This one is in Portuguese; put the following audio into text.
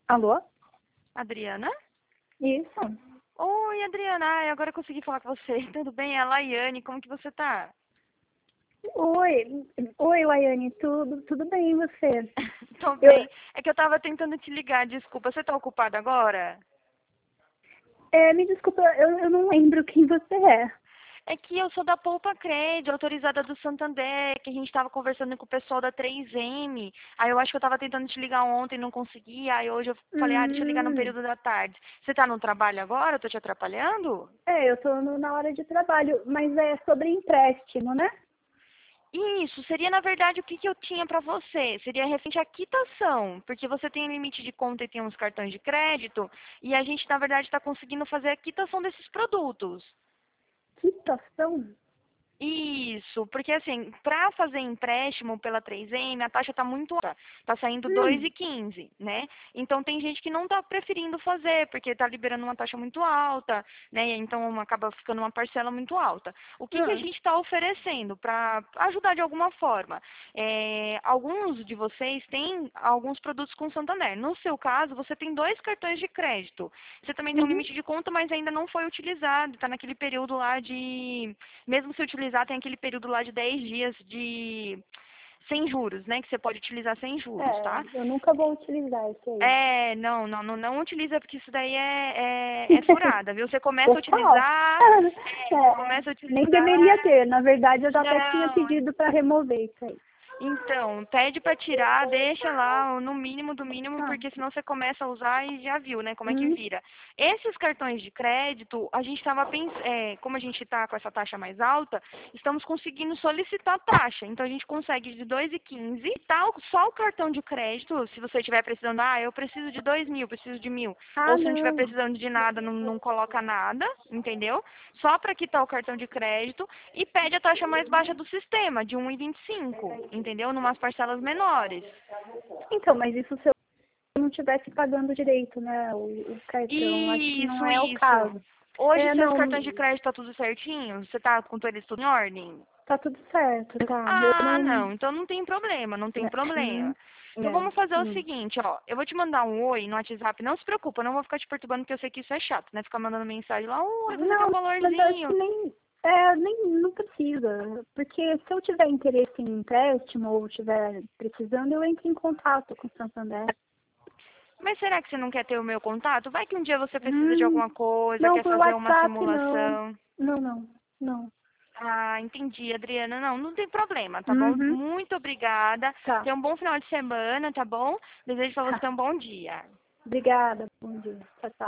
Alô? Adriana? Isso. Oi, Adriana. Ai, agora eu consegui falar com você. Tudo bem? É a Laiane. Como que você tá? Oi. Oi, Laiane. Tudo bem, e você? Tô Eu, bem. É que eu tava tentando te ligar, desculpa. Você tá ocupada agora? Me desculpa, eu não lembro quem você é. É que eu sou da Poupa Cred, autorizada do Santander, que a gente tava conversando com o pessoal da 3M. Aí eu acho que eu tava tentando te ligar ontem, não consegui. Aí hoje eu falei, deixa eu ligar no Hum, período da tarde. Você tá no trabalho agora? Eu tô te atrapalhando? eu tô na hora de trabalho, mas é sobre empréstimo, né? Isso, seria na verdade o que eu tinha para você. Seria referente à quitação, porque você tem limite de conta e tem uns cartões de crédito, e a gente na verdade está conseguindo fazer a quitação desses produtos. Quitação? Isso, porque assim, para fazer empréstimo pela 3M, a taxa está muito alta, está saindo Hum, 2,15, né? Então tem gente que não está preferindo fazer, porque está liberando uma taxa muito alta, né? Então acaba ficando uma parcela muito alta. O que a ah, gente está oferecendo para ajudar de alguma forma? Alguns de vocês têm alguns produtos com Santander. No seu caso, você tem 2 cartões de crédito. Você também tem um uhum. limite de conta, mas ainda não foi utilizado, está naquele período lá de mesmo se utilizar, tem aquele período lá de 10 dias de sem juros, né? Que você pode utilizar sem juros, tá? Eu nunca vou utilizar isso aí. Não utiliza, porque isso daí é furada, viu? Você começa a Total. utilizar, começa a Nem utilizar. deveria ter. Na verdade, eu já até tinha Não, pedido para remover isso aí. então, pede para tirar, deixa lá no mínimo do mínimo, Ah, porque senão você começa a usar e já viu, né, como é que hum, vira. Esses cartões de crédito, a gente estava pensando, como a gente está com essa taxa mais alta, estamos conseguindo solicitar taxa. Então, a gente consegue de 2,15, tal, só o cartão de crédito, se você estiver precisando, eu preciso de 2.000, preciso de 1.000. Ou se não estiver não. precisando de nada, não coloca nada, entendeu? Só para quitar o cartão de crédito e pede a taxa mais baixa do sistema, de 1,25, entendeu? Numas parcelas menores. Então, mas isso se eu não estivesse pagando direito, né? O cartão. Acho que não Isso, é o isso. caso. Hoje seus Não, cartões de crédito tá tudo certinho? Você tá com eles tudo em ordem? tá tudo certo, tá? Eu Ah, não. não. Então não tem problema, não tem Hum, problema. Então é, vamos fazer o hum. seguinte, ó. Eu vou te mandar um oi no WhatsApp. Não se preocupa, eu não vou ficar te perturbando, porque eu sei que isso é chato, né? Ficar mandando mensagem lá, oi, você tem Não, um mas eu acho que valorzinho. não precisa. Porque se eu tiver interesse em empréstimo ou estiver precisando, eu entro em contato com o Santander. Mas será que você não quer ter o meu contato? Vai que um dia você precisa de Hum, alguma coisa, não, quer por fazer uma WhatsApp não. simulação. Não. Ah, entendi, Adriana. Não tem problema, tá bom? Uhum, Muito obrigada. tá, Tenha um bom final de semana, tá bom? Desejo pra tá. você um bom dia. Obrigada, bom dia. Tchau, tchau.